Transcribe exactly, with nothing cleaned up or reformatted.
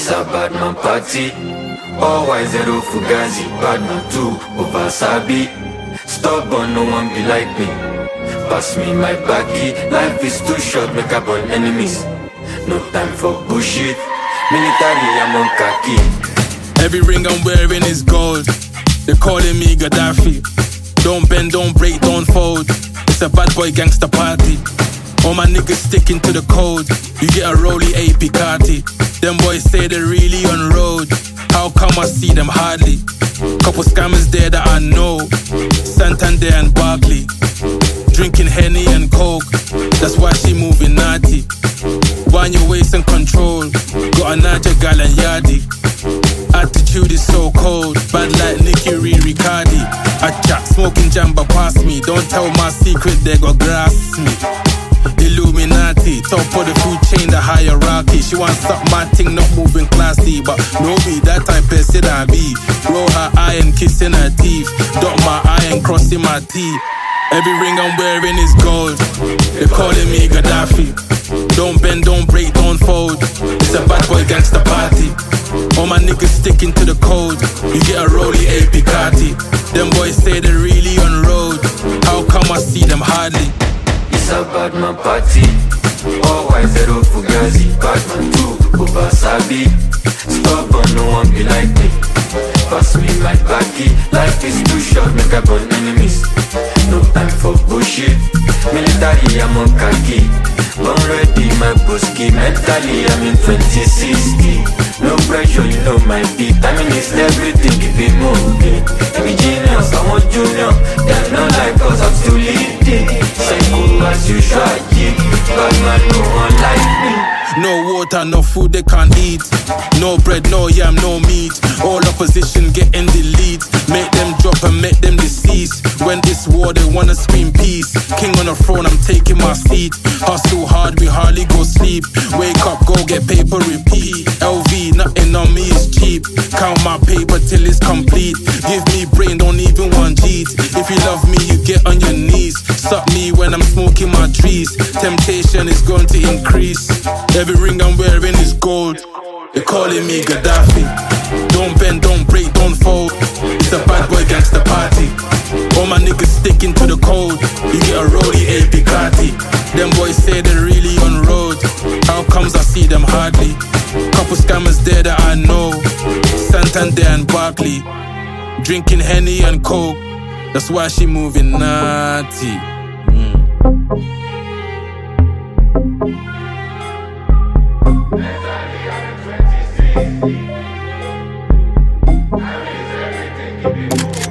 It's a bad man party. All white zero fugazi. Bad man two over Sabi. Stubborn, no one be like me. Pass me my baggy. Life is too short, make up on enemies. No time for bullshit. Military, I'm on khaki. Every ring I'm wearing is gold. They're calling me Gaddafi. Don't bend, don't break, don't fold. It's a bad boy gangster party. All my niggas sticking to the code. You get a rolly A Picati. Them boys say they're really on road. How come I see them hardly? Couple scammers there that I know. Santander and Barkley. Drinking Henny and Coke. That's why she moving naughty. Wind your waist and control. Got a Niger gal and Yardi. Attitude is so cold. Bad like Nicky Riccardi. I chat smoking jamba past me. Don't tell my secret, they got grass me. Illuminati, top of the food chain, the hierarchy. She wants suck my thing, not moving classy. But no be that type of person I be. Roll her eye and kissing her teeth. Dot my eye and crossing my teeth. Every ring I'm wearing is gold. They're calling me Gaddafi. Don't bend, don't break, don't fold. It's a bad boy gangster party. All my niggas sticking to the code. You get a rolly A Picati. Them boys say they're really on road. How come I see them hardly? It's a bad man party. All white zero fugazi. Bad man two over Sabi. Stubborn, no one be like me. Pass me my baggy. Life is too short, make up on enemies. No time for bullshit. Military, I'm on khaki. Born ready, my buski. Mentally, I'm in twenty sixty. No pressure, you know my beat. Timing is everything, keep it moving. Every genius, I want junior. They're not like us, I'm still leading. Psycho as usual, yeah. Bad man, no one like me. No water, no food they can't eat. No bread, no yam, no meat. All opposition getting the lead. Make them drop and make them deceased. When this war they wanna scream peace. King on the throne, I'm taking my seat. Hustle hard, we hardly go sleep. Wake up, go get paper, repeat. L V, nothing on me is cheap. Count my paper till it's complete. Give me brain, don't even want G's. If you love me, you get on your knees. Suck me when I'm smoking my trees. Temptation is going to increase. Every ring I'm wearing is gold. They're calling me Gaddafi. Don't bend, don't break, don't fold. It's a bad boy gangster party. All my niggas sticking to the code. You get a rolly A Picati. Them boys say they're really on road. How comes I see them hardly? Couple scammers there that I know. Santander and Barkley. Drinking Henny and Coke. That's why she moving naughty. Mm. I miss everything,